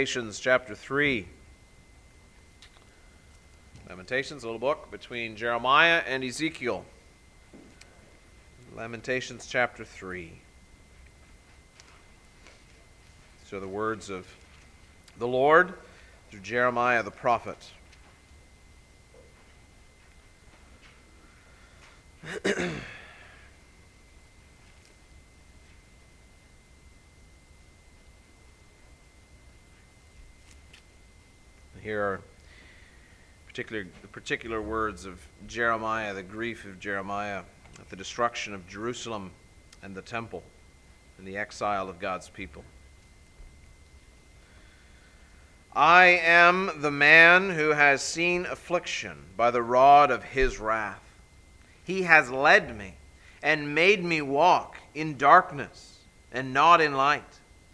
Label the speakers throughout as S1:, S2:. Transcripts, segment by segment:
S1: Lamentations chapter 3. Lamentations, a little book between Jeremiah and Ezekiel. Lamentations chapter 3. So the words of the Lord through Jeremiah the prophet. Here are the particular words of Jeremiah, the grief of Jeremiah at the destruction of Jerusalem and the temple and the exile of God's people. I am the man who has seen affliction by the rod of his wrath. He has led me and made me walk in darkness and not in light.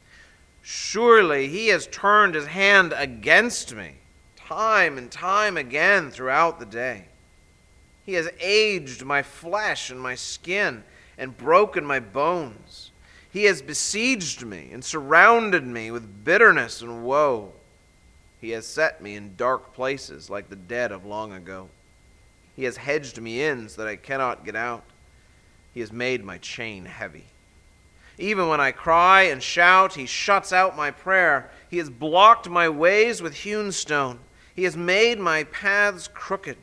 S1: Surely he has turned his hand against me time and time again throughout the day. He has aged my flesh and my skin and broken my bones. He has besieged me and surrounded me with bitterness and woe. He has set me in dark places like the dead of long ago. He has hedged me in so that I cannot get out. He has made my chain heavy. Even when I cry and shout, he shuts out my prayer. He has blocked my ways with hewn stone. He has made my paths crooked.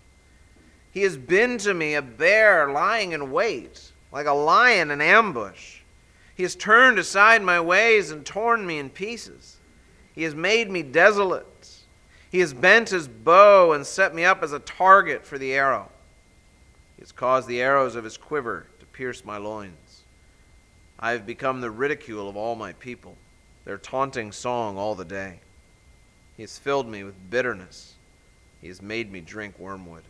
S1: He has been to me a bear lying in wait, like a lion in ambush. He has turned aside my ways and torn me in pieces. He has made me desolate. He has bent his bow and set me up as a target for the arrow. He has caused the arrows of his quiver to pierce my loins. I have become the ridicule of all my people, their taunting song all the day. He has filled me with bitterness. He has made me drink wormwood.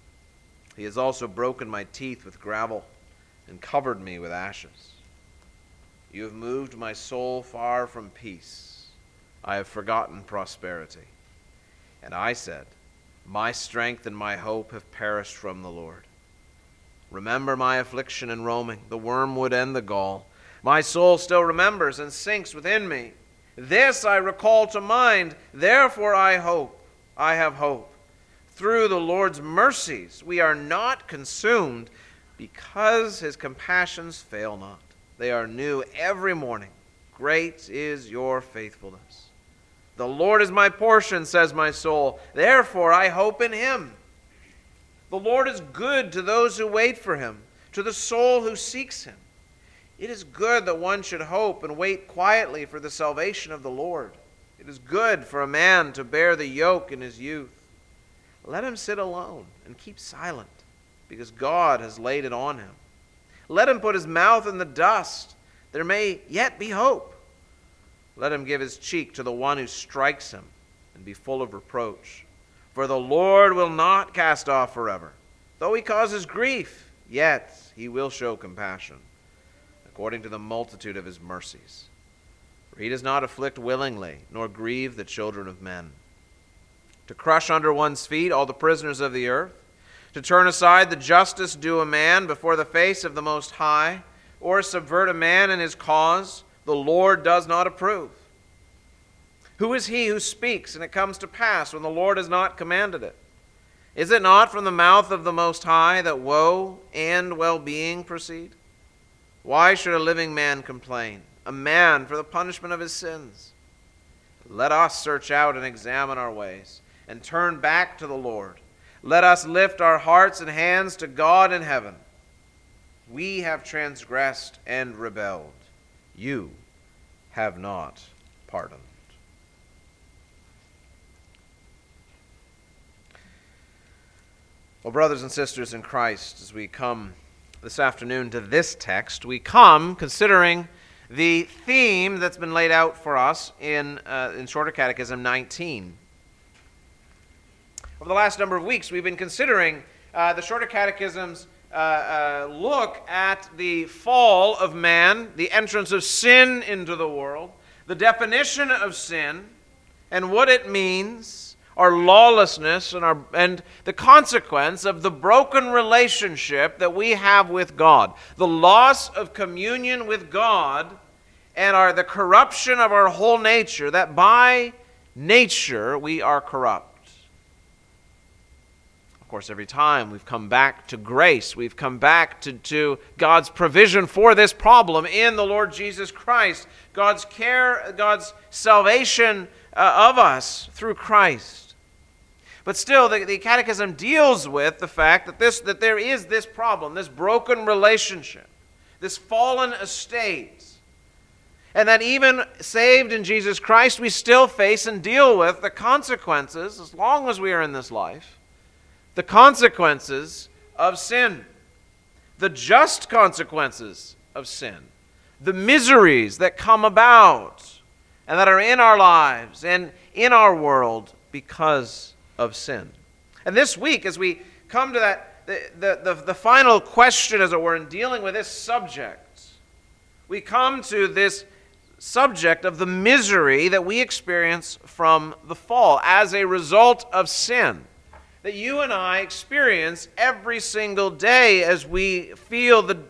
S1: He has also broken my teeth with gravel and covered me with ashes. You have moved my soul far from peace. I have forgotten prosperity. And I said, my strength and my hope have perished from the Lord. Remember my affliction and roaming, the wormwood and the gall. My soul still remembers and sinks within me. This I recall to mind, therefore I hope. I have hope. Through the Lord's mercies we are not consumed, because his compassions fail not. They are new every morning. Great is your faithfulness. The Lord is my portion, says my soul. Therefore I hope in him. The Lord is good to those who wait for him, to the soul who seeks him. It is good that one should hope and wait quietly for the salvation of the Lord. It is good for a man to bear the yoke in his youth. Let him sit alone and keep silent, because God has laid it on him. Let him put his mouth in the dust. There may yet be hope. Let him give his cheek to the one who strikes him and be full of reproach. For the Lord will not cast off forever. Though he causes grief, yet he will show compassion, according to the multitude of his mercies. For he does not afflict willingly, nor grieve the children of men. To crush under one's feet all the prisoners of the earth, to turn aside the justice due a man before the face of the Most High, or subvert a man in his cause, the Lord does not approve. Who is he who speaks and it comes to pass when the Lord has not commanded it? Is it not from the mouth of the Most High that woe and well-being proceed? Why should a living man complain, a man for the punishment of his sins? Let us search out and examine our ways, and turn back to the Lord. Let us lift our hearts and hands to God in heaven. We have transgressed and rebelled. You have not pardoned. Well, brothers and sisters in Christ, as we come this afternoon to this text, we come considering the theme that's been laid out for us in Shorter Catechism 19. Over the last number of weeks, we've been considering the Shorter Catechism's look at the fall of man, the entrance of sin into the world, the definition of sin, and what it means, our lawlessness, and the consequence of the broken relationship that we have with God, the loss of communion with God, and the corruption of our whole nature, that by nature we are corrupt. Of course, every time we've come back to grace, we've come back to God's provision for this problem in the Lord Jesus Christ, God's care, God's salvation of us through Christ. But still, the Catechism deals with the fact that there is this problem, this broken relationship, this fallen estate, and that even saved in Jesus Christ, we still face and deal with the consequences, as long as we are in this life, the consequences of sin, the just consequences of sin, the miseries that come about and that are in our lives and in our world because of sin. And this week, as we come to that, the final question, as it were, in dealing with this subject, we come to this subject of the misery that we experience from the fall as a result of sin, that you and I experience every single day as we feel the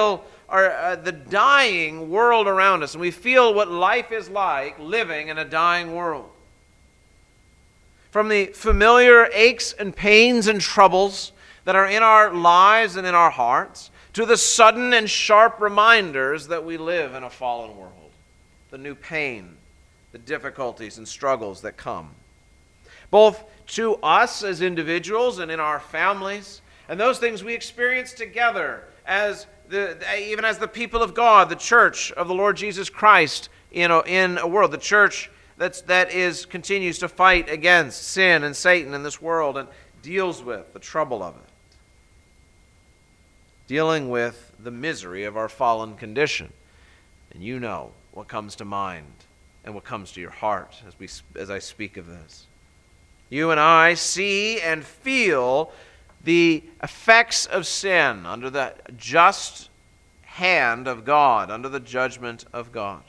S1: dying world around us, and we feel what life is like living in a dying world. From the familiar aches and pains and troubles that are in our lives and in our hearts, to the sudden and sharp reminders that we live in a fallen world, the new pain, the difficulties and struggles that come, both to us as individuals and in our families, and those things we experience together even as the people of God, the church of the Lord Jesus Christ in a world, the church that continues to fight against sin and Satan in this world and deals with the trouble of it, dealing with the misery of our fallen condition. And you know what comes to mind and what comes to your heart as I speak of this. You and I see and feel the effects of sin under the just hand of God, under the judgment of God.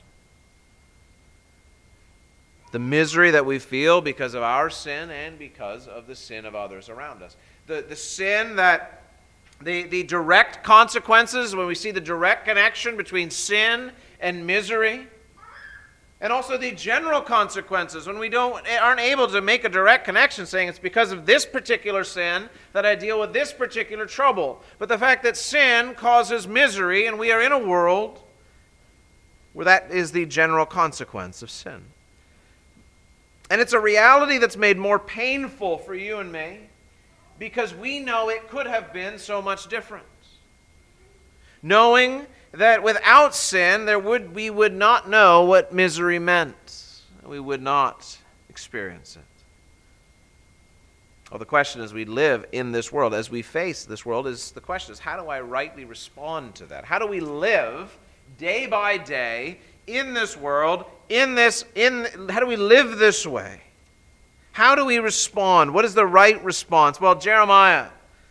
S1: The misery that we feel because of our sin and because of the sin of others around us. The sin that, the direct consequences, when we see the direct connection between sin and misery, and also the general consequences when we aren't able to make a direct connection saying it's because of this particular sin that I deal with this particular trouble. But the fact that sin causes misery and we are in a world where that is the general consequence of sin. And it's a reality that's made more painful for you and me because we know it could have been so much different. Knowing that without sin, we would not know what misery meant. We would not experience it. Well, the question as we live in this world, as we face this world, the question is, how do I rightly respond to that? How do we live day by day in this world, how do we live this way? How do we respond? What is the right response? Well, Jeremiah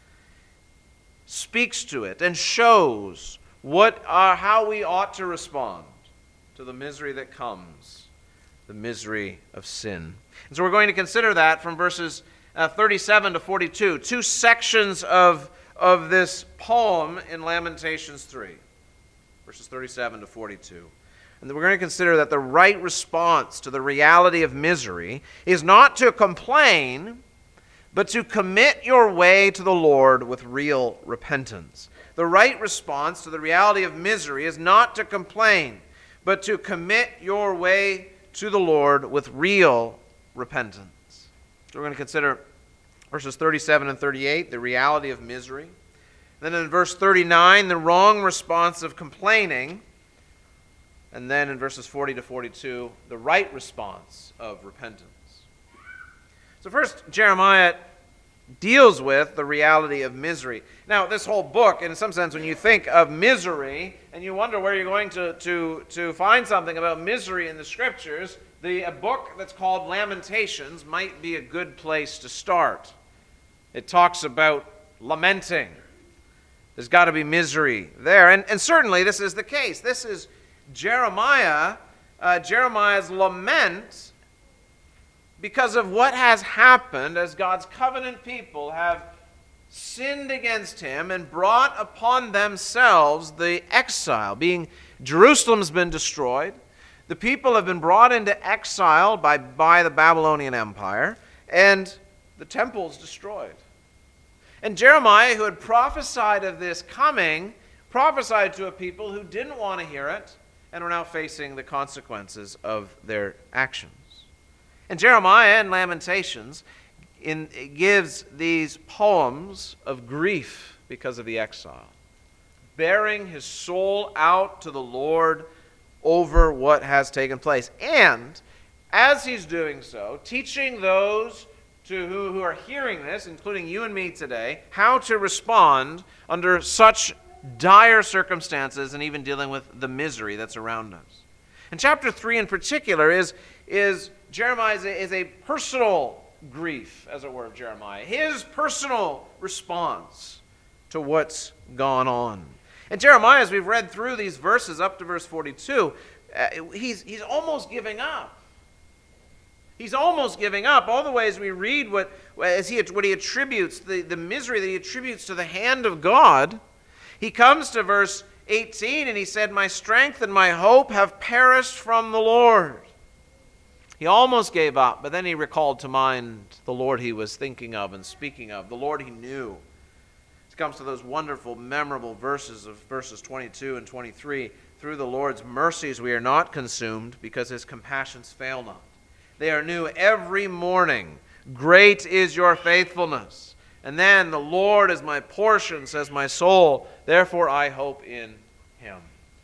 S1: speaks to it and shows how we ought to respond to the misery that comes, the misery of sin. And so we're going to consider that from verses 37 to 42, two sections of this poem in Lamentations 3, verses 37 to 42. And we're going to consider that the right response to the reality of misery is not to complain, but to commit your way to the Lord with real repentance. The right response to the reality of misery is not to complain, but to commit your way to the Lord with real repentance. So we're going to consider verses 37 and 38, the reality of misery. Then in verse 39, the wrong response of complaining. And then in verses 40 to 42, the right response of repentance. So first, Jeremiah deals with the reality of misery. Now, this whole book, in some sense, when you think of misery, and you wonder where you're going to find something about misery in the Scriptures, a book that's called Lamentations might be a good place to start. It talks about lamenting. There's got to be misery there. And certainly this is the case. This is Jeremiah's lament because of what has happened as God's covenant people have sinned against him and brought upon themselves the exile, being Jerusalem's been destroyed. The people have been brought into exile by the Babylonian Empire, and the temple's destroyed. And Jeremiah, who had prophesied of this coming, prophesied to a people who didn't want to hear it and were now facing the consequences of their actions. And Jeremiah in Lamentations gives these poems of grief because of the exile, bearing his soul out to the Lord over what has taken place. And as he's doing so, teaching those who are hearing this, including you and me today, how to respond under such dire circumstances and even dealing with the misery that's around us. And chapter 3 in particular is Jeremiah's is a personal grief, as it were, of Jeremiah. His personal response to what's gone on. And Jeremiah, as we've read through these verses up to verse 42, he's almost giving up. He's almost giving up. All the ways we read what he attributes, the misery that he attributes to the hand of God. He comes to verse 18 and he said, "My strength and my hope have perished from the Lord." He almost gave up, but then he recalled to mind the Lord he was thinking of and speaking of, the Lord he knew. It comes to those wonderful, memorable verses of verses 22 and 23. "Through the Lord's mercies we are not consumed, because his compassions fail not. They are new every morning. Great is your faithfulness." And then, "The Lord is my portion, says my soul. Therefore I hope in him."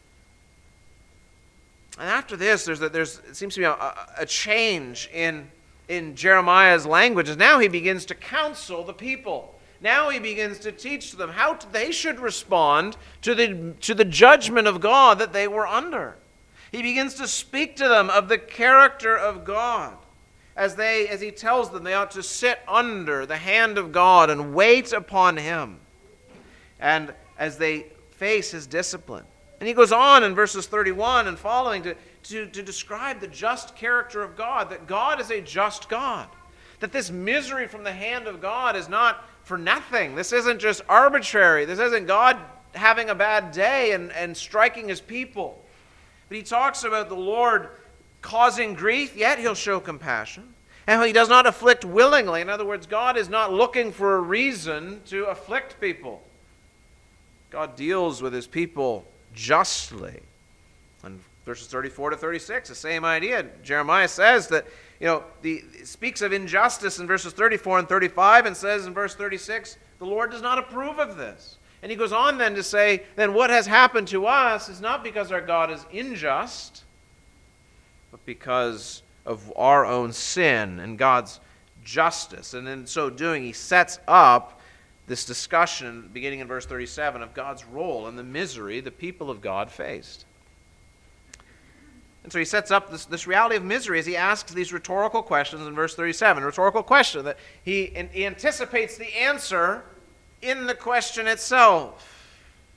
S1: And after this, it seems to be a change in Jeremiah's language. And now he begins to counsel the people. Now he begins to teach them how they should respond to the judgment of God that they were under. He begins to speak to them of the character of God. As he tells them they ought to sit under the hand of God and wait upon him. And as they face his discipline. And he goes on in verses 31 and following to describe the just character of God, that God is a just God. That this misery from the hand of God is not for nothing. This isn't just arbitrary. This isn't God having a bad day and striking his people. But he talks about the Lord causing grief, yet he'll show compassion. And he does not afflict willingly. In other words, God is not looking for a reason to afflict people. God deals with his people justly. And verses 34 to 36, the same idea. Jeremiah says that, speaks of injustice in verses 34 and 35 and says in verse 36, the Lord does not approve of this. And he goes on then to say, then what has happened to us is not because our God is unjust, but because of our own sin and God's justice. And in so doing, he sets up this discussion, beginning in verse 37, of God's role and the misery the people of God faced. And so he sets up this reality of misery as he asks these rhetorical questions in verse 37. A rhetorical question that he anticipates the answer in the question itself.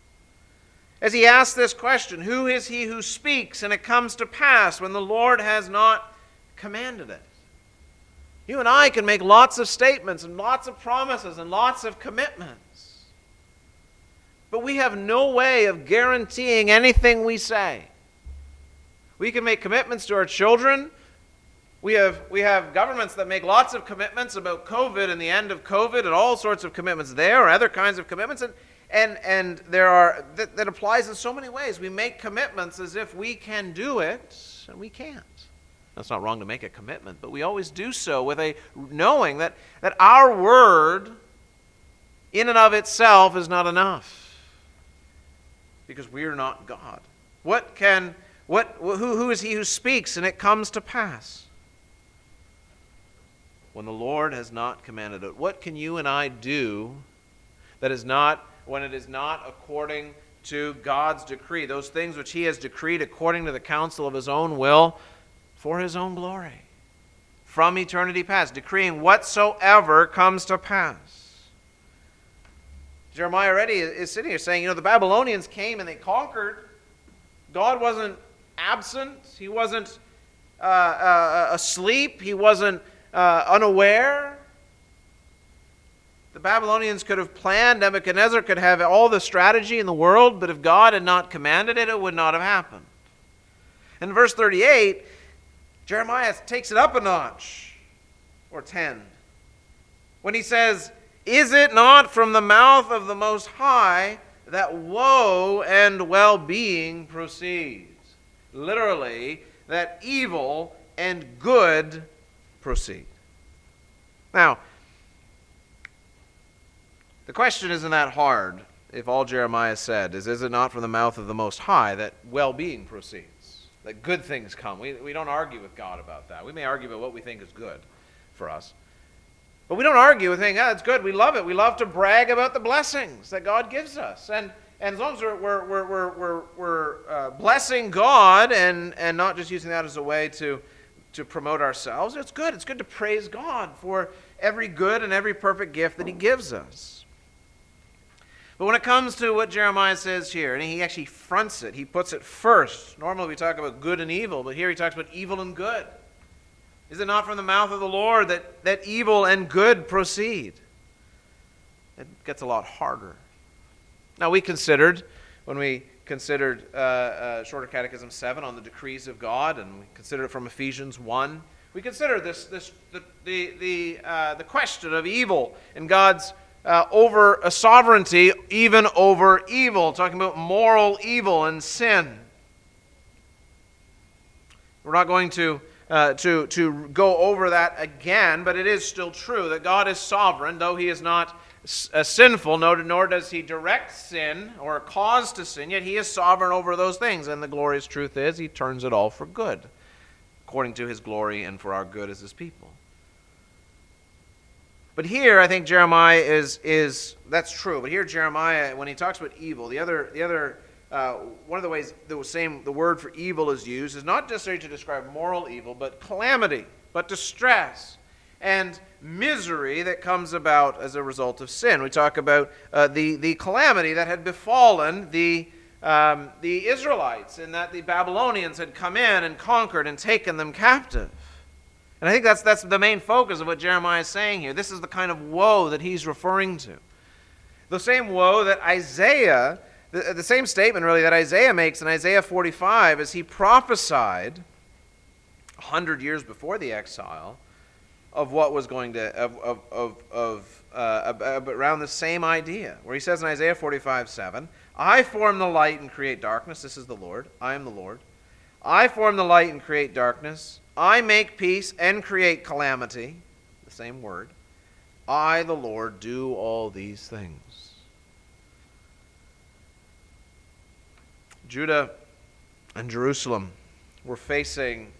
S1: As he asks this question, who is he who speaks and it comes to pass when the Lord has not commanded it? You and I can make lots of statements and lots of promises and lots of commitments. But we have no way of guaranteeing anything we say. We can make commitments to our children. We have governments that make lots of commitments about COVID and the end of COVID and all sorts of commitments there, or other kinds of commitments. And there are that applies in so many ways. We make commitments as if we can do it, and we can't. That's not wrong to make a commitment, but we always do so with a knowing that our word in and of itself is not enough, because we are not God. Who is he who speaks and it comes to pass when the Lord has not commanded it? What can you and I do that is not, when it is not according to God's decree, those things which he has decreed according to the counsel of his own will, for his own glory, from eternity past, decreeing whatsoever comes to pass? Jeremiah already is sitting here saying, the Babylonians came and they conquered. God wasn't absent. He wasn't asleep. He wasn't unaware. The Babylonians could have planned, Nebuchadnezzar could have all the strategy in the world, but if God had not commanded it, it would not have happened. In verse 38, Jeremiah takes it up a notch, or 10, when he says, "Is it not from the mouth of the Most High that woe and well-being proceeds?" Literally, that evil and good proceed. Now, the question isn't that hard if all Jeremiah said is it not from the mouth of the Most High that well-being proceeds, that good things come? We don't argue with God about that. We may argue about what we think is good for us. But we don't argue with saying, it's good, we love it. We love to brag about the blessings that God gives us. And as long as we're blessing God and not just using that as a way to promote ourselves, it's good. It's good to praise God for every good and every perfect gift that he gives us. But when it comes to what Jeremiah says here, and he actually fronts it, he puts it first. Normally we talk about good and evil, but here he talks about evil and good. Is it not from the mouth of the Lord that evil and good proceed? It gets a lot harder. Now we considered, when we considered Shorter Catechism 7 on the decrees of God, and we considered it from Ephesians 1, we considered the question of evil and God's over a sovereignty, even over evil, talking about moral evil and sin. We're not going to go over that again, but it is still true that God is sovereign, though he is not sinful, nor does he direct sin or cause to sin, yet he is sovereign over those things. And the glorious truth is he turns it all for good, according to his glory and for our good as his people. But here, I think Jeremiah is that's true. But here, Jeremiah, when he talks about evil, the other one of the ways the word for evil is used is not necessarily to describe moral evil, but calamity, but distress and misery that comes about as a result of sin. We talk about the calamity that had befallen the Israelites, and that the Babylonians had come in and conquered and taken them captive. And I think that's the main focus of what Jeremiah is saying here. This is the kind of woe that he's referring to. The same woe that Isaiah, the same statement really that Isaiah makes in Isaiah 45 as he prophesied 100 years before the exile of what was going to, around the same idea, where he says in Isaiah 45:7, "I form the light and create darkness." This is the Lord. I am the Lord. "I form the light and create darkness. I make peace and create calamity." The same word. "I, the Lord, do all these things." Judah and Jerusalem were facing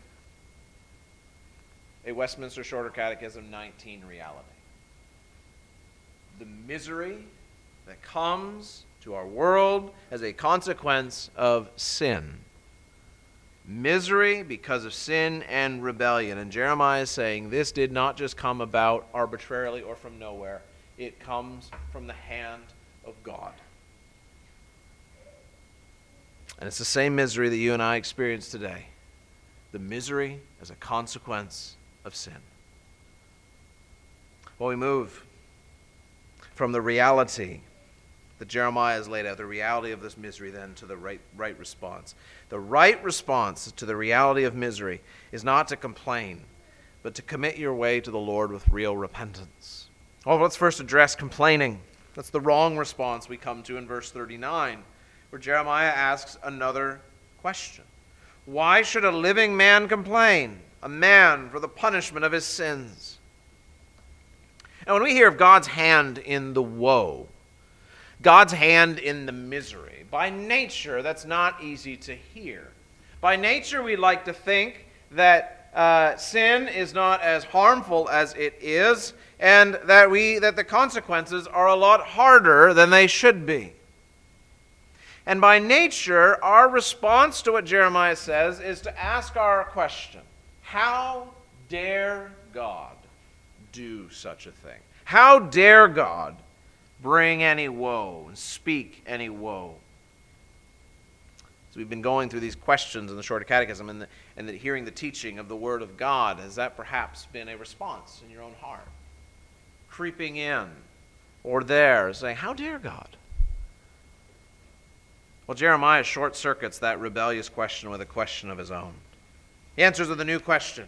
S1: a Westminster Shorter Catechism 19 reality. The misery that comes to our world as a consequence of sin. Misery because of sin and rebellion. And Jeremiah is saying this did not just come about arbitrarily or from nowhere. It comes from the hand of God. And it's the same misery that you and I experience today. The misery as a consequence of sin. Well, we move from the reality that Jeremiah has laid out, the reality of this misery, then to the right response. The right response to the reality of misery is not to complain, but to commit your way to the Lord with real repentance. Well, let's first address complaining. That's the wrong response we come to in verse 39, where Jeremiah asks another question. Why should a living man complain, a man for the punishment of his sins? Now, when we hear of God's hand in the woe, God's hand in the misery, by nature, that's not easy to hear. By nature, we like to think that sin is not as harmful as it is, and that the consequences are a lot harder than they should be. And by nature, our response to what Jeremiah says is to ask our question: how dare God do such a thing? How dare God bring any woe and speak any woe? So we've been going through these questions in the Shorter Catechism and hearing the teaching of the Word of God. Has that perhaps been a response in your own heart? Creeping in or there, saying, how dare God? Well, Jeremiah short circuits that rebellious question with a question of his own. He answers with a new question.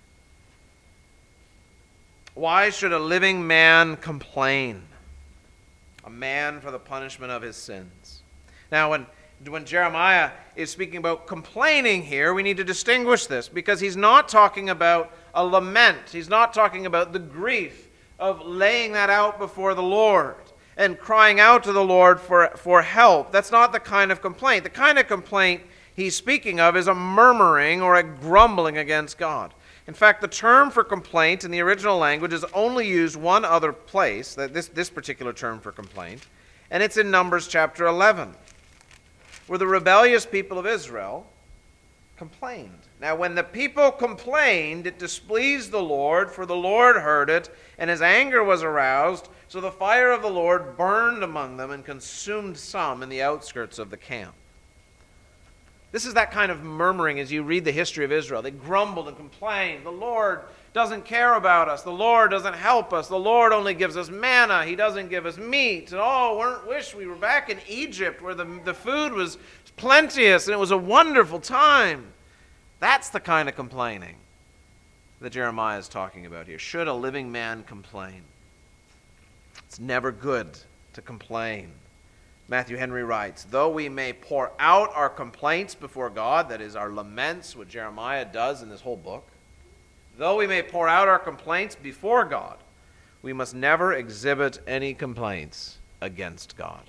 S1: Why should a living man complain? A man for the punishment of his sins. Now, when Jeremiah is speaking about complaining here, we need to distinguish this, because he's not talking about a lament. He's not talking about the grief of laying that out before the Lord and crying out to the Lord for help. That's not the kind of complaint. The kind of complaint he's speaking of is a murmuring or a grumbling against God. In fact, the term for complaint in the original language is only used one other place, this particular term for complaint, and it's in Numbers chapter 11, where the rebellious people of Israel complained. Now, when the people complained, it displeased the Lord, for the Lord heard it, and his anger was aroused. So the fire of the Lord burned among them and consumed some in the outskirts of the camp. This is that kind of murmuring as you read the history of Israel. They grumbled and complained. The Lord doesn't care about us. The Lord doesn't help us. The Lord only gives us manna. He doesn't give us meat. And wish we were back in Egypt where the food was plenteous and it was a wonderful time. That's the kind of complaining that Jeremiah is talking about here. Should a living man complain? It's never good to complain. Matthew Henry writes, though we may pour out our complaints before God, that is our laments, what Jeremiah does in this whole book, though we may pour out our complaints before God, we must never exhibit any complaints against God.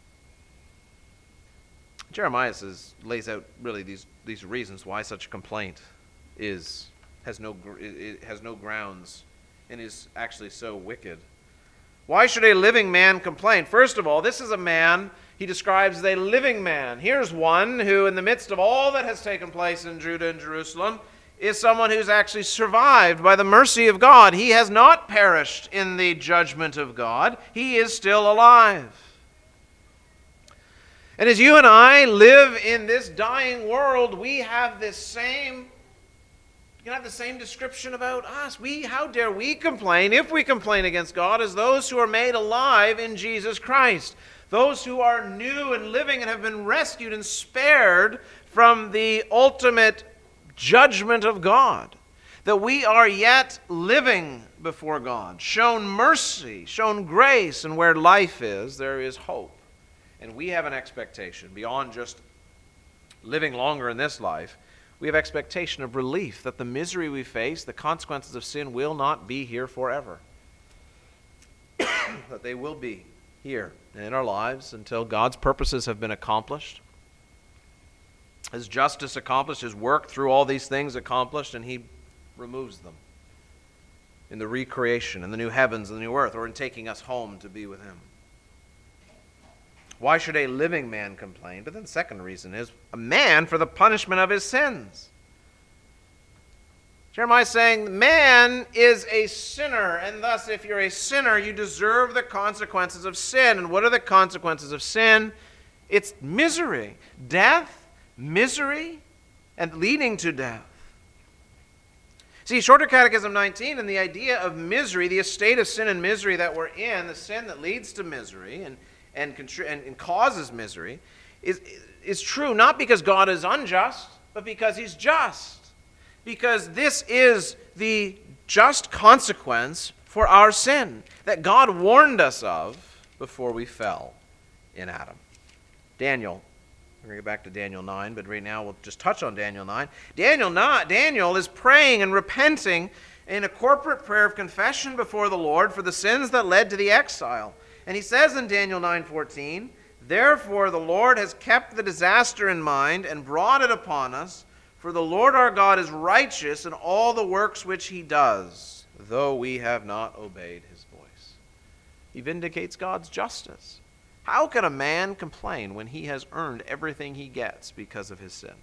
S1: Jeremiah lays out really these reasons why such a complaint has no grounds and is actually so wicked. Why should a living man complain? First of all, this is a man he describes as a living man. Here's one who, in the midst of all that has taken place in Judah and Jerusalem, is someone who's actually survived by the mercy of God. He has not perished in the judgment of God. He is still alive. And as you and I live in this dying world, we have this same description about us. How dare we complain, if we complain against God, as those who are made alive in Jesus Christ. Those who are new and living and have been rescued and spared from the ultimate judgment of God. That we are yet living before God, shown mercy, shown grace, and where life is, there is hope. And we have an expectation beyond just living longer in this life. We have expectation of relief, that the misery we face, the consequences of sin, will not be here forever. That they will be here in our lives until God's purposes have been accomplished. His justice accomplished, His work through all these things accomplished, and He removes them in the recreation, in the new heavens and the new earth, or in taking us home to be with Him. Why should a living man complain? But then the second reason is a man for the punishment of his sins. Jeremiah is saying, man is a sinner, and thus if you're a sinner, you deserve the consequences of sin. And what are the consequences of sin? It's misery, death, misery, and leading to death. See, Shorter Catechism 19 and the idea of misery, the estate of sin and misery that we're in, the sin that leads to misery and causes misery, is true not because God is unjust, but because He's just. Because this is the just consequence for our sin that God warned us of before we fell in Adam. Daniel, we're going to get back to Daniel 9, but right now we'll just touch on Daniel 9. Daniel is praying and repenting in a corporate prayer of confession before the Lord for the sins that led to the exile. And he says in Daniel 9:14, therefore the Lord has kept the disaster in mind and brought it upon us, for the Lord our God is righteous in all the works which He does, though we have not obeyed His voice. He vindicates God's justice. How can a man complain when he has earned everything he gets because of his sin?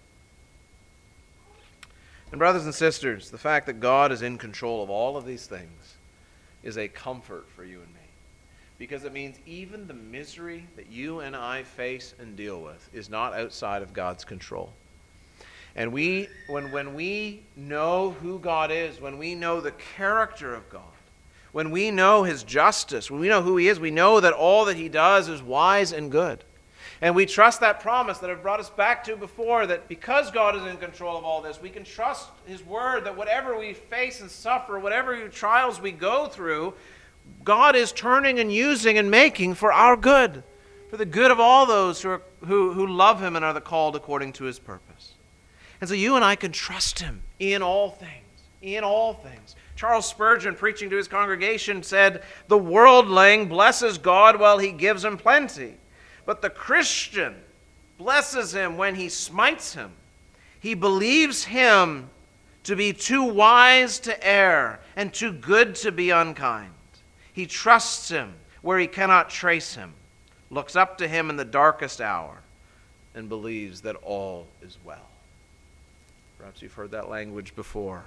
S1: And brothers and sisters, the fact that God is in control of all of these things is a comfort for you and me. Because it means even the misery that you and I face and deal with is not outside of God's control. And when we know who God is, when we know the character of God, when we know his justice, when we know who he is, we know that all that he does is wise and good. And we trust that promise that I've brought us back to before, that because God is in control of all this, we can trust his word that whatever we face and suffer, whatever trials we go through, God is turning and using and making for our good, for the good of all those who love him and are the called according to his purpose. And so you and I can trust him in all things, in all things. Charles Spurgeon, preaching to his congregation, said, "The worldling blesses God while he gives him plenty. But the Christian blesses him when he smites him. He believes him to be too wise to err and too good to be unkind. He trusts him where he cannot trace him, looks up to him in the darkest hour, and believes that all is well." Perhaps you've heard that language before.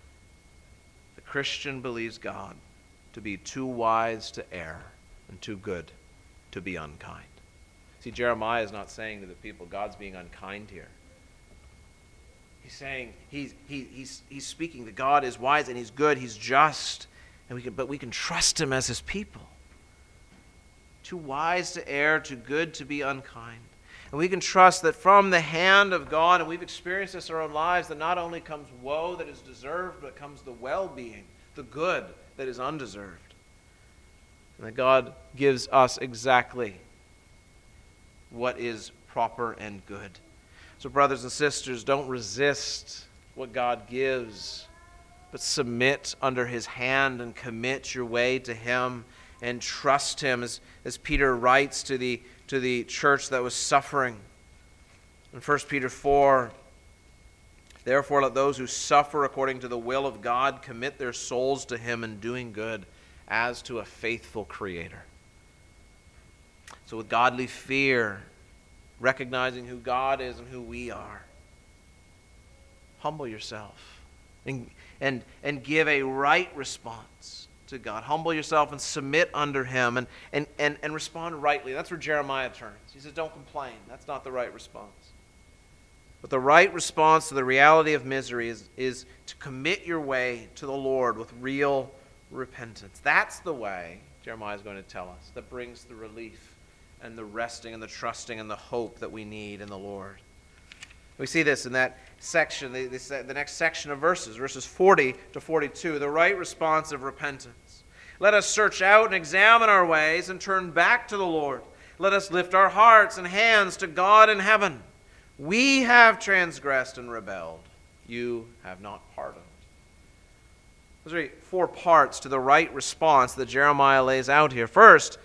S1: The Christian believes God to be too wise to err and too good to be unkind. See, Jeremiah is not saying to the people, God's being unkind here. He's saying, he's speaking that God is wise and he's good, he's just, but we can trust him as his people. Too wise to err, too good to be unkind. And we can trust that from the hand of God, and we've experienced this in our own lives, that not only comes woe that is deserved, but comes the well-being, the good that is undeserved. And that God gives us exactly what is proper and good. So brothers and sisters, don't resist what God gives, but submit under his hand and commit your way to him and trust him, as Peter writes to the church that was suffering. In 1 Peter 4, "Therefore let those who suffer according to the will of God commit their souls to him in doing good, as to a faithful Creator." So with godly fear, recognizing who God is and who we are, humble yourself and give a right response to God. Humble yourself and submit under him and respond rightly. That's where Jeremiah turns. He says, don't complain. That's not the right response. But the right response to the reality of misery is to commit your way to the Lord with real repentance. That's the way, Jeremiah is going to tell us, that brings the relief and the resting and the trusting and the hope that we need in the Lord. We see this in that section, the next section of verses 40 to 42, the right response of repentance. "Let us search out and examine our ways and turn back to the Lord. Let us lift our hearts and hands to God in heaven. We have transgressed and rebelled. You have not pardoned." Those are 4 parts to the right response that Jeremiah lays out here. First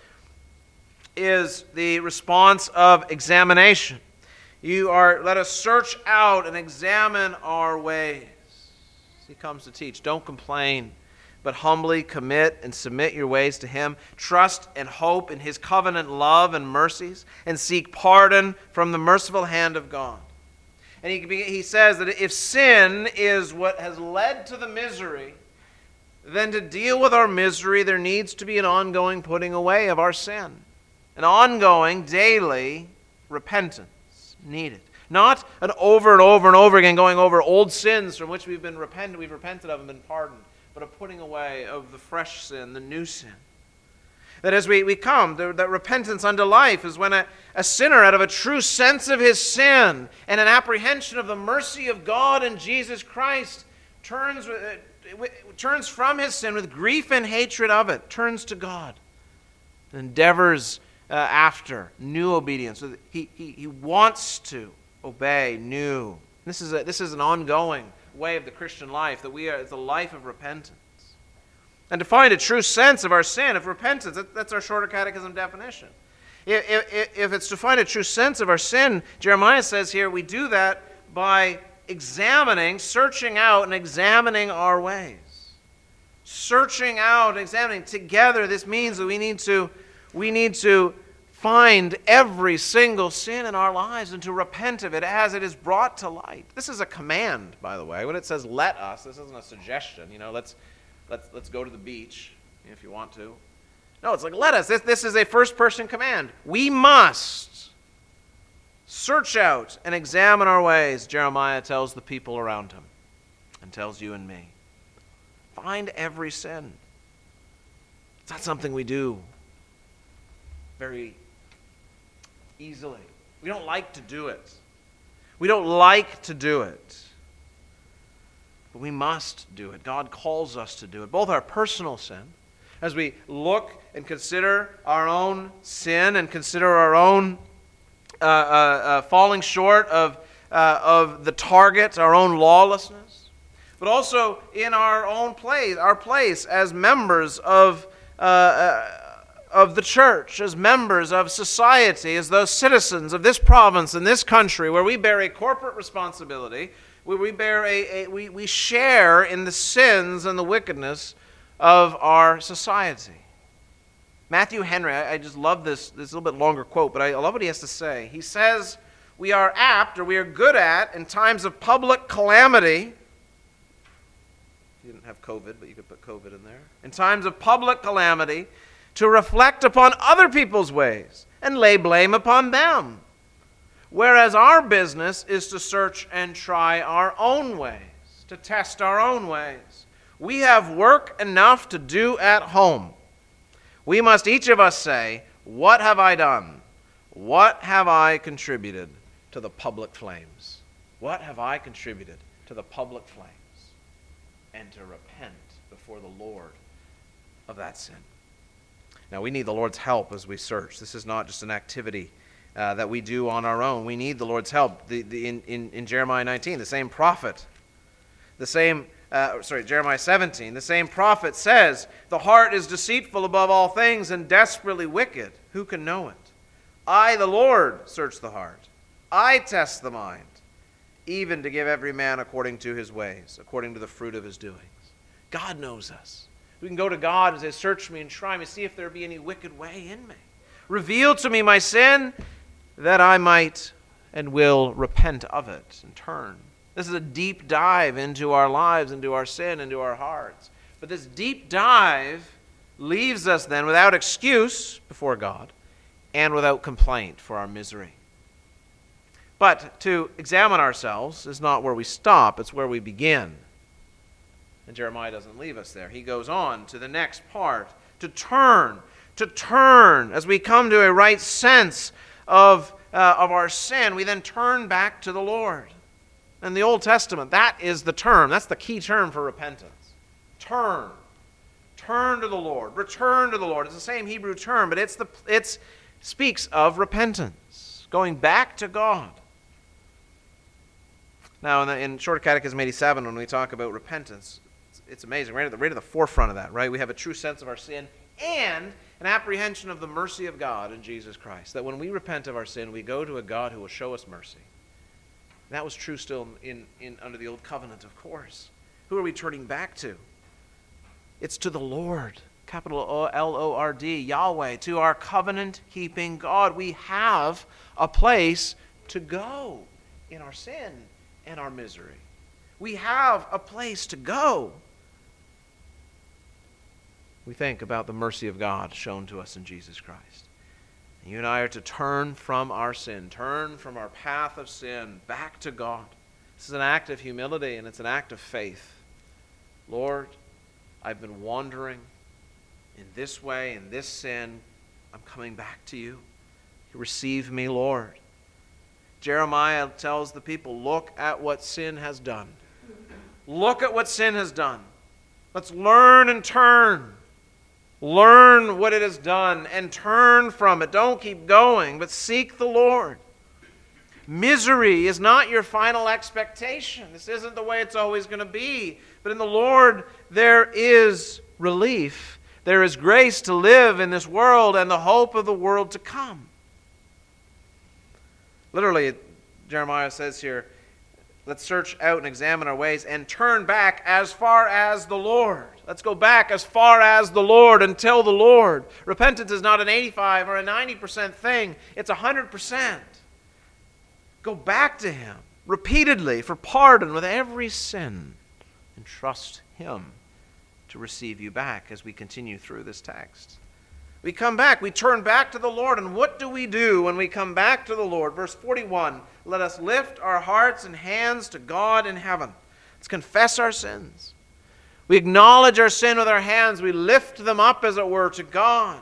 S1: is the response of examination. Let us search out and examine our ways. He comes to teach. Don't complain, but humbly commit and submit your ways to him. Trust and hope in his covenant love and mercies, and seek pardon from the merciful hand of God. And he says that if sin is what has led to the misery, then to deal with our misery, there needs to be an ongoing putting away of our sin. An ongoing, daily repentance needed. Not an over and over and over again going over old sins from which we've repented of and been pardoned, but a putting away of the fresh sin, the new sin. That as we come, that repentance unto life is when a sinner, out of a true sense of his sin and an apprehension of the mercy of God in Jesus Christ, turns from his sin with grief and hatred of it, turns to God, and endeavors after new obedience. So he wants to obey new. This is an ongoing way of the Christian life, that it's a life of repentance. And to find a true sense of our sin, of repentance, that's our Shorter Catechism definition. If it's to find a true sense of our sin, Jeremiah says here, we do that by searching out and examining our ways. Searching out, examining together, this means that we need to find every single sin in our lives and to repent of it as it is brought to light. This is a command, by the way. When it says "let us," this isn't a suggestion. Let's go to the beach if you want to. No, it's like let us. This is a first-person command. We must search out and examine our ways, Jeremiah tells the people around him and tells you and me. Find every sin. It's not something we do very easily. We don't like to do it. We don't like to do it. But we must do it. God calls us to do it. Both our personal sin, as we look and consider our own sin and consider our own falling short of the target, our own lawlessness, but also in our own place, our place as members of the church, as members of society, as those citizens of this province and this country, where we bear a corporate responsibility, where we share in the sins and the wickedness of our society. Matthew Henry, I just love this a little bit longer quote, but I love what he has to say. He says, we are apt, or we are good at, in times of public calamity. You didn't have COVID, but you could put COVID in there. In times of public calamity, to reflect upon other people's ways and lay blame upon them. Whereas our business is to search and try our own ways, to test our own ways. We have work enough to do at home. We must each of us say, what have I done? What have I contributed to the public flames? What have I contributed to the public flames? And to repent before the Lord of that sin. Now, we need the Lord's help as we search. This is not just an activity that we do on our own. We need the Lord's help. In Jeremiah 19, the same prophet, Jeremiah 17, the same prophet says, the heart is deceitful above all things and desperately wicked. Who can know it? I, the Lord, search the heart. I test the mind, even to give every man according to his ways, according to the fruit of his doings. God knows us. We can go to God and say, search me and try me, see if there be any wicked way in me. Reveal to me my sin, that I might and will repent of it and turn. This is a deep dive into our lives, into our sin, into our hearts. But this deep dive leaves us then without excuse before God and without complaint for our misery. But to examine ourselves is not where we stop, it's where we begin. And Jeremiah doesn't leave us there. He goes on to the next part, to turn, as we come to a right sense of our sin, we then turn back to the Lord. In the Old Testament, that is the term, that's the key term for repentance. Turn to the Lord, return to the Lord. It's the same Hebrew term, but it speaks of repentance, going back to God. Now, in Short Catechism 87, when we talk about repentance, it's amazing. Right at the forefront of that, right? We have a true sense of our sin and an apprehension of the mercy of God in Jesus Christ. That when we repent of our sin, we go to a God who will show us mercy. And that was true still under the Old Covenant, of course. Who are we turning back to? It's to the Lord, capital L-O-R-D, Yahweh, to our covenant-keeping God. We have a place to go in our sin and our misery. We have a place to go. We think about the mercy of God shown to us in Jesus Christ. And you and I are to turn from our sin, turn from our path of sin back to God. This is an act of humility and it's an act of faith. Lord, I've been wandering in this way, in this sin. I'm coming back to you. Receive me, Lord. Jeremiah tells the people, look at what sin has done. Look at what sin has done. Let's learn and turn. Learn what it has done and turn from it. Don't keep going, but seek the Lord. Misery is not your final expectation. This isn't the way it's always going to be. But in the Lord, there is relief. There is grace to live in this world and the hope of the world to come. Literally, Jeremiah says here, let's search out and examine our ways and turn back as far as the Lord. Let's go back as far as the Lord and tell the Lord. Repentance is not an 85 or a 90% thing. It's 100%. Go back to Him repeatedly for pardon with every sin and trust Him to receive you back as we continue through this text. We come back, we turn back to the Lord, and what do we do when we come back to the Lord? Verse 41, let us lift our hearts and hands to God in heaven. Let's confess our sins. We acknowledge our sin with our hands. We lift them up, as it were, to God.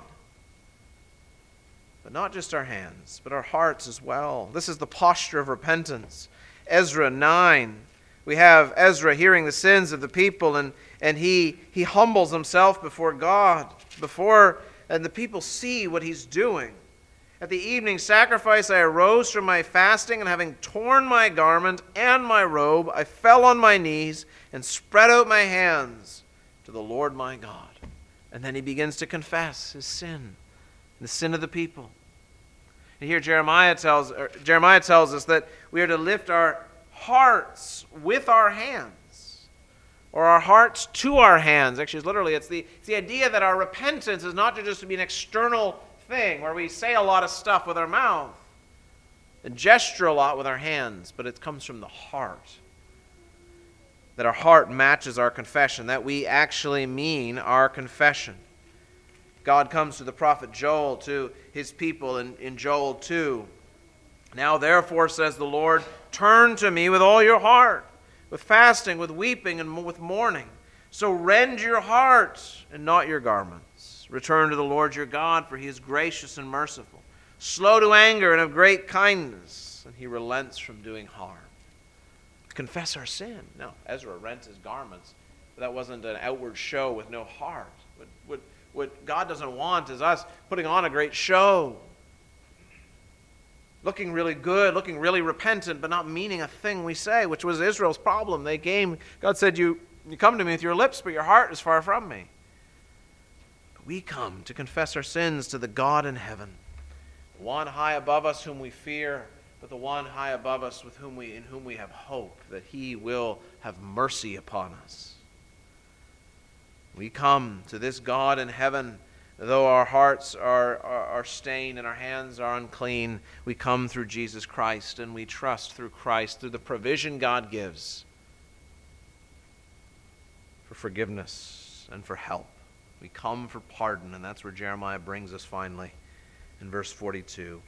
S1: But not just our hands, but our hearts as well. This is the posture of repentance. Ezra 9. We have Ezra hearing the sins of the people, and he humbles himself before God, and the people see what he's doing. At the evening sacrifice I arose from my fasting, and having torn my garment and my robe, I fell on my knees and spread out my hands to the Lord my God. And then he begins to confess his sin, the sin of the people. And here Jeremiah tells us that we are to lift our hearts with our hands, or our hearts to our hands. Actually, literally, it's the idea that our repentance is not just to be an external thing where we say a lot of stuff with our mouth and gesture a lot with our hands, but it comes from the heart. That our heart matches our confession, that we actually mean our confession. God comes to the prophet Joel, to his people in Joel 2. Now therefore, says the Lord, turn to me with all your heart, with fasting, with weeping, and with mourning. So rend your heart and not your garments. Return to the Lord your God, for he is gracious and merciful, slow to anger and of great kindness, and he relents from doing harm. Confess our sin. No, Ezra rent his garments, but that wasn't an outward show with no heart. What God doesn't want is us putting on a great show, looking really good, looking really repentant, but not meaning a thing we say, which was Israel's problem. God said, you come to me with your lips, but your heart is far from me. But we come to confess our sins to the God in heaven, the one high above us whom we fear, but the one high above us in whom we have hope, that he will have mercy upon us. We come to this God in heaven, though our hearts are stained and our hands are unclean. We come through Jesus Christ, and we trust through Christ, through the provision God gives for forgiveness and for help. We come for pardon, and that's where Jeremiah brings us finally in verse 42.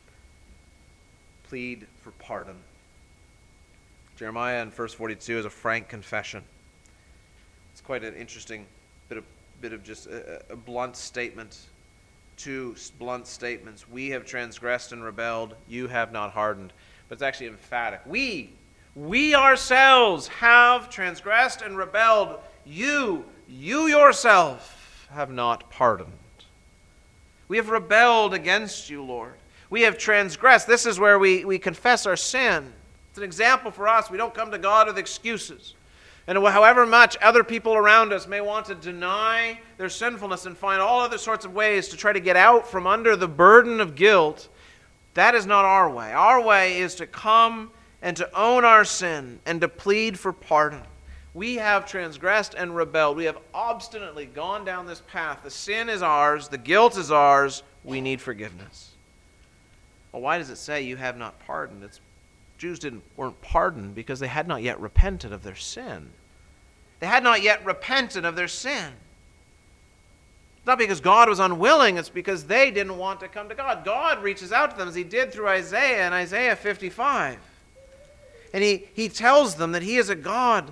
S1: Plead for pardon. Jeremiah in verse 42 is a frank confession. It's quite an interesting bit of just a blunt statement. Two blunt statements. We have transgressed and rebelled. You have not hardened. But it's actually emphatic. We ourselves have transgressed and rebelled. You yourself have not pardoned. We have rebelled against you, Lord. We have transgressed. This is where we confess our sin. It's an example for us. We don't come to God with excuses. And however much other people around us may want to deny their sinfulness and find all other sorts of ways to try to get out from under the burden of guilt, that is not our way. Our way is to come and to own our sin and to plead for pardon. We have transgressed and rebelled. We have obstinately gone down this path. The sin is ours. The guilt is ours. We need forgiveness. Well, why does it say you have not pardoned? Jews weren't pardoned because they had not yet repented of their sin. They had not yet repented of their sin. It's not because God was unwilling, it's because they didn't want to come to God. God reaches out to them as he did through Isaiah in Isaiah 55. And he tells them that he is a God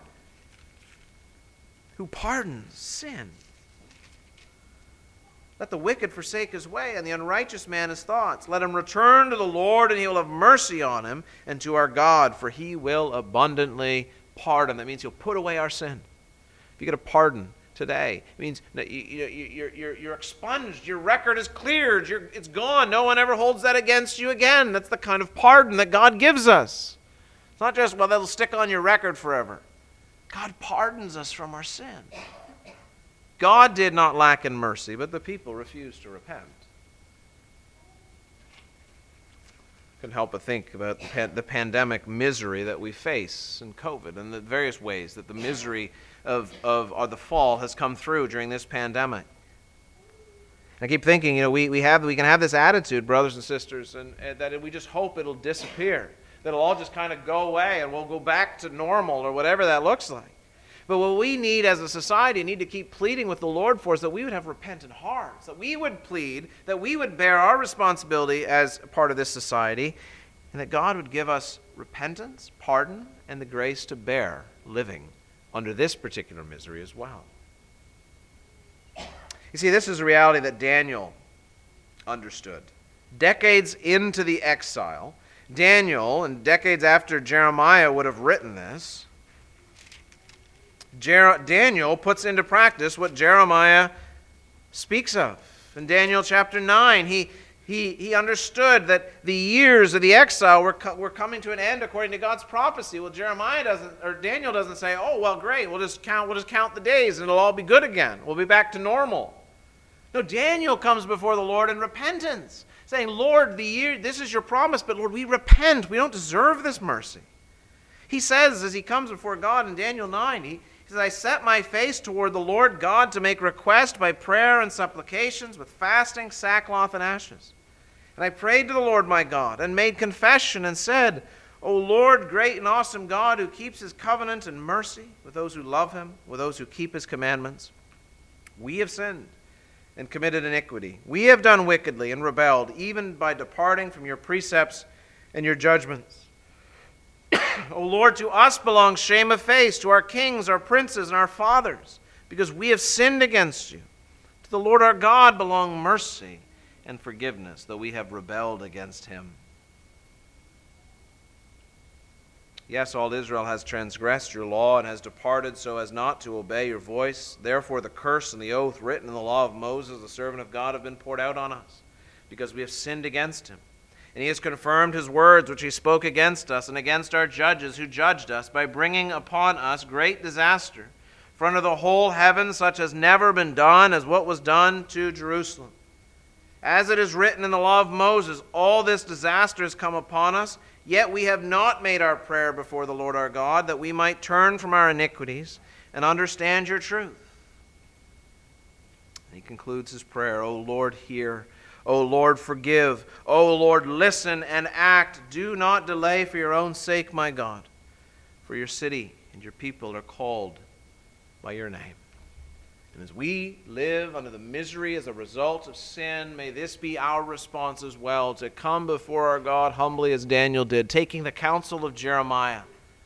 S1: who pardons sin. Let the wicked forsake his way, and the unrighteous man his thoughts. Let him return to the Lord, and he will have mercy on him, and to our God, for he will abundantly pardon. That means he'll put away our sin. If you get a pardon today, it means you're expunged. Your record is cleared. It's gone. No one ever holds that against you again. That's the kind of pardon that God gives us. It's not just, well, that'll stick on your record forever. God pardons us from our sin. God did not lack in mercy, but the people refused to repent. Couldn't help but think about the pandemic misery that we face in COVID and the various ways that the misery of the fall has come through during this pandemic. I keep thinking, we can have this attitude, brothers and sisters, and that we just hope it'll disappear, that it'll all just kind of go away and we'll go back to normal or whatever that looks like. But what we need as a society, need to keep pleading with the Lord for, is that we would have repentant hearts, that we would plead, that we would bear our responsibility as part of this society, and that God would give us repentance, pardon, and the grace to bear living under this particular misery as well. You see, this is a reality that Daniel understood. Decades into the exile, Daniel, and decades after Jeremiah would have written this, Daniel puts into practice what Jeremiah speaks of. In Daniel chapter 9, he understood that the years of the exile were coming to an end according to God's prophecy. Well, Daniel doesn't say, "Oh, well, great, we'll just count the days and it'll all be good again. We'll be back to normal." No, Daniel comes before the Lord in repentance, saying, "Lord, this is your promise, but Lord, we repent. We don't deserve this mercy." He says, as he comes before God in Daniel 9, he says, "I set my face toward the Lord God to make request by prayer and supplications with fasting, sackcloth, and ashes. And I prayed to the Lord my God and made confession and said, O Lord, great and awesome God, who keeps his covenant and mercy with those who love him, with those who keep his commandments, we have sinned and committed iniquity. We have done wickedly and rebelled, even by departing from your precepts and your judgments. O Lord, to us belongs shame of face, to our kings, our princes, and our fathers, because we have sinned against you. To the Lord our God belong mercy and forgiveness, though we have rebelled against him. Yes, all Israel has transgressed your law and has departed so as not to obey your voice. Therefore the curse and the oath written in the law of Moses, the servant of God, have been poured out on us, because we have sinned against him. And he has confirmed his words which he spoke against us and against our judges who judged us, by bringing upon us great disaster, for under the whole heaven such has never been done as what was done to Jerusalem. As it is written in the law of Moses, all this disaster has come upon us, yet we have not made our prayer before the Lord our God, that we might turn from our iniquities and understand your truth." And he concludes his prayer, "O Lord, hear. O Lord, forgive. O Lord, listen and act. Do not delay for your own sake, my God. For your city and your people are called by your name." And as we live under the misery as a result of sin, may this be our response as well, to come before our God humbly as Daniel did, taking the counsel of Jeremiah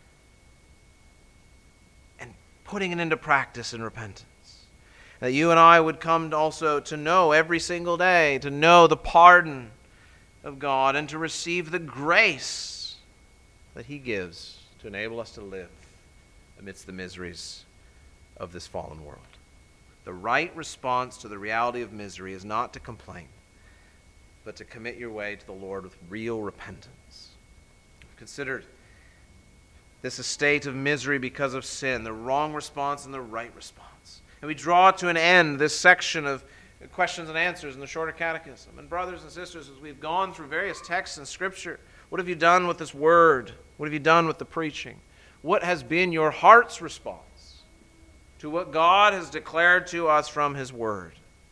S1: and putting it into practice in repentance. That you and I would come also to know every single day, to know the pardon of God and to receive the grace that he gives to enable us to live amidst the miseries of this fallen world. The right response to the reality of misery is not to complain, but to commit your way to the Lord with real repentance. Consider this estate of misery because of sin, the wrong response and the right response. And we draw to an end this section of questions and answers in the Shorter Catechism. And brothers and sisters, as we've gone through various texts in Scripture, what have you done with this word? What have you done with the preaching? What has been your heart's response to what God has declared to us from his word?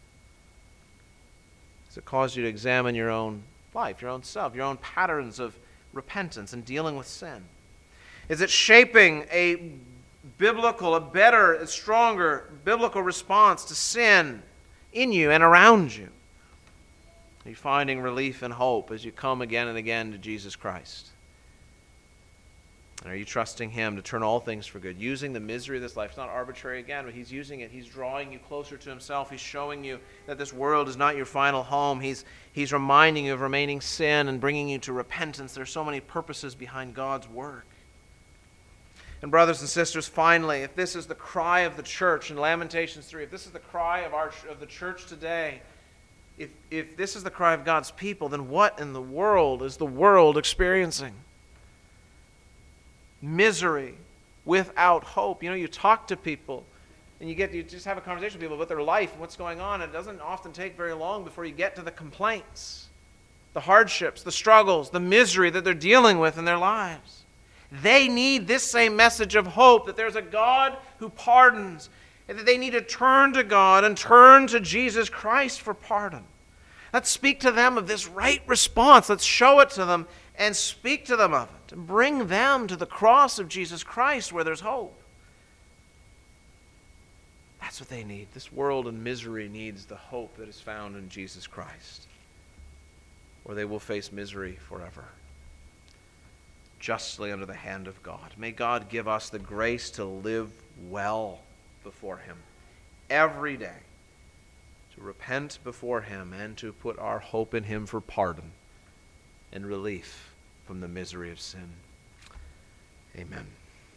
S1: Does it cause you to examine your own life, your own self, your own patterns of repentance and dealing with sin? Is it shaping a better, a stronger biblical response to sin in you and around you? Are you finding relief and hope as you come again and again to Jesus Christ? And are you trusting him to turn all things for good? Using the misery of this life. It's not arbitrary again, but he's using it. He's drawing you closer to himself. He's showing you that this world is not your final home. He's reminding you of remaining sin and bringing you to repentance. There are so many purposes behind God's work. And brothers and sisters, finally, if this is the cry of the church in Lamentations 3, if this is the cry of the church today, if this is the cry of God's people, then what in the world is the world experiencing? Misery without hope. You know, you talk to people and you just have a conversation with people about their life and what's going on. And it doesn't often take very long before you get to the complaints, the hardships, the struggles, the misery that they're dealing with in their lives. They need this same message of hope, that there's a God who pardons, and that they need to turn to God and turn to Jesus Christ for pardon. Let's speak to them of this right response. Let's show it to them and speak to them of it, and bring them to the cross of Jesus Christ where there's hope. That's what they need. This world in misery needs the hope that is found in Jesus Christ, or they will face misery forever, justly under the hand of God. May God give us the grace to live well before him every day, to repent before him and to put our hope in him for pardon and relief from the misery of sin. Amen.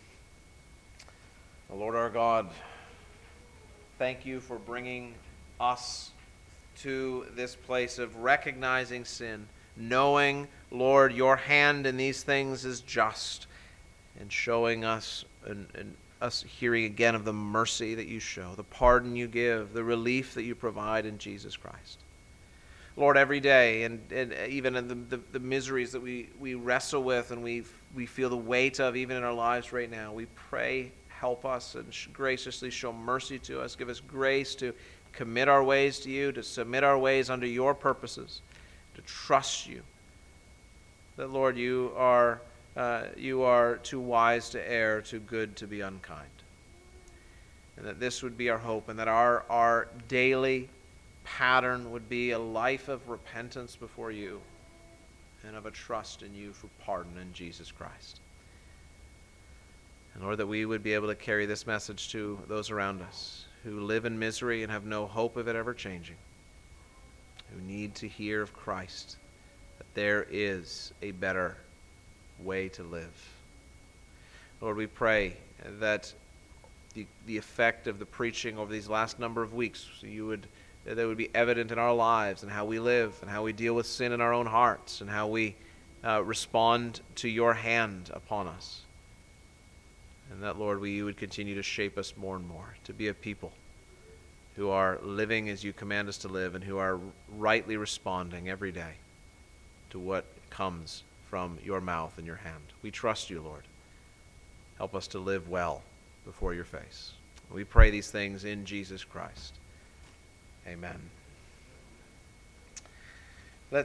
S1: The Lord our God, thank you for bringing us to this place of recognizing sin, knowing, Lord, your hand in these things is just, and showing us and us hearing again of the mercy that you show, the pardon you give, the relief that you provide in Jesus Christ. Lord, every day, and even in the miseries that we wrestle with and we feel the weight of even in our lives right now, we pray, help us and graciously show mercy to us. Give us grace to commit our ways to you, to submit our ways under your purposes, to trust you. That, Lord, you are too wise to err, too good to be unkind. And that this would be our hope, and that our daily pattern would be a life of repentance before you and of a trust in you for pardon in Jesus Christ. And Lord, that we would be able to carry this message to those around us who live in misery and have no hope of it ever changing, who need to hear of Christ, that there is a better way to live. Lord, we pray that the effect of the preaching over these last number of weeks, that would be evident in our lives and how we live and how we deal with sin in our own hearts and how we respond to your hand upon us. And that, Lord, you would continue to shape us more and more to be a people who are living as you command us to live and who are rightly responding every day to what comes from your mouth and your hand. We trust you, Lord. Help us to live well before your face. We pray these things in Jesus Christ. Amen.